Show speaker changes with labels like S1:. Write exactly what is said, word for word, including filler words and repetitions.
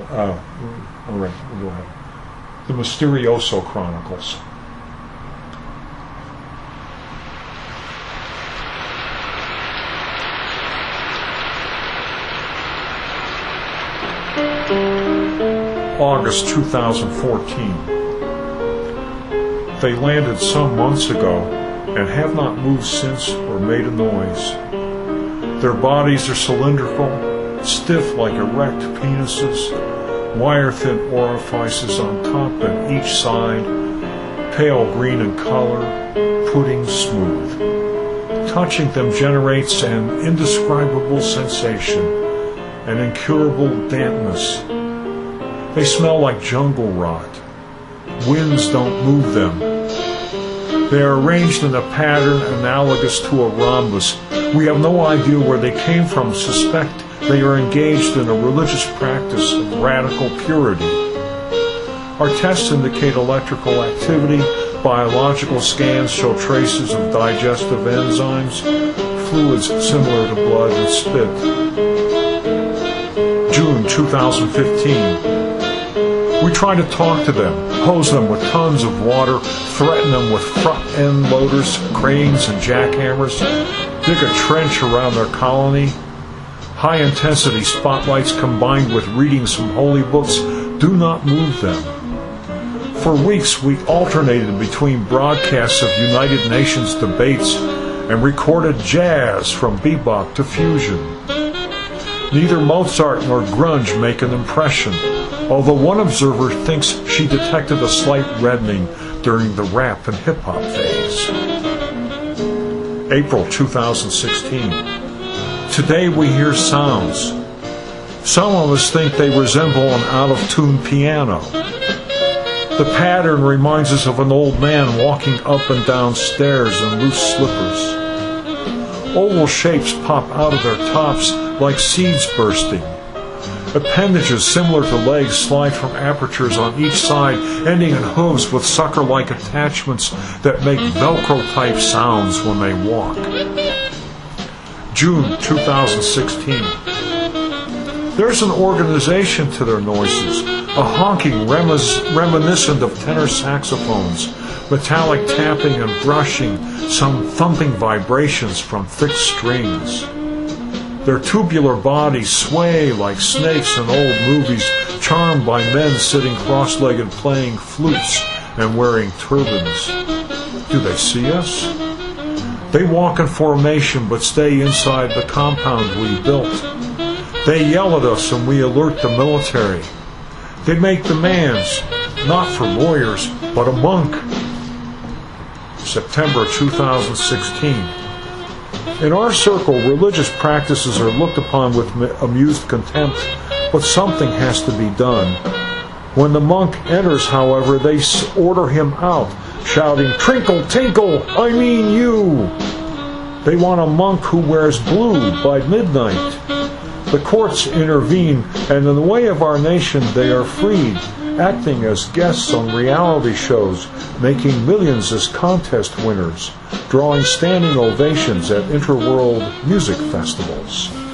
S1: Uh, all right, we'll go ahead. The Mysterioso Chronicles. August two thousand fourteen. They landed some months ago and have not moved since or made a noise. Their bodies are cylindrical, stiff like erect penises, wire-thin orifices on top and each side, pale green in color, pudding smooth. Touching them generates an indescribable sensation, an incurable dampness. They smell like jungle rot. Winds don't move them. They are arranged in a pattern analogous to a rhombus. We have no idea where they came from, suspect they are engaged in a religious practice of radical purity. Our tests indicate electrical activity. Biological scans show traces of digestive enzymes, fluids similar to blood and spit. June two thousand fifteen. We try to talk to them, hose them with tons of water, threaten them with front-end loaders, cranes, and jackhammers, dig a trench around their colony. High-intensity spotlights combined with readings from holy books do not move them. For weeks, we alternated between broadcasts of United Nations debates and recorded jazz from bebop to fusion. Neither Mozart nor grunge make an impression, although one observer thinks she detected a slight reddening during the rap and hip-hop phase. April two thousand sixteen. Today we hear sounds. Some of us think they resemble an out-of-tune piano. The pattern reminds us of an old man walking up and down stairs in loose slippers. Oval shapes pop out of their tops like seeds bursting. Appendages similar to legs slide from apertures on each side, ending in hooves with sucker-like attachments that make Velcro-type sounds when they walk. June two thousand sixteen. There's an organization to their noises, a honking remis- reminiscent of tenor saxophones, metallic tapping and brushing, some thumping vibrations from thick strings. Their tubular bodies sway like snakes in old movies, charmed by men sitting cross-legged playing flutes and wearing turbans. Do they see us? They walk in formation but stay inside the compound we built. They yell at us and we alert the military. They make demands, not for lawyers, but a monk. September two thousand sixteen. In our circle, religious practices are looked upon with amused contempt, but something has to be done. When the monk enters, however, they order him out, shouting, "Trinkle, tinkle, I mean you!" They want a monk who wears blue by midnight. The courts intervene, and in the way of our nation, they are freed, acting as guests on reality shows, making millions as contest winners, drawing standing ovations at interworld music festivals.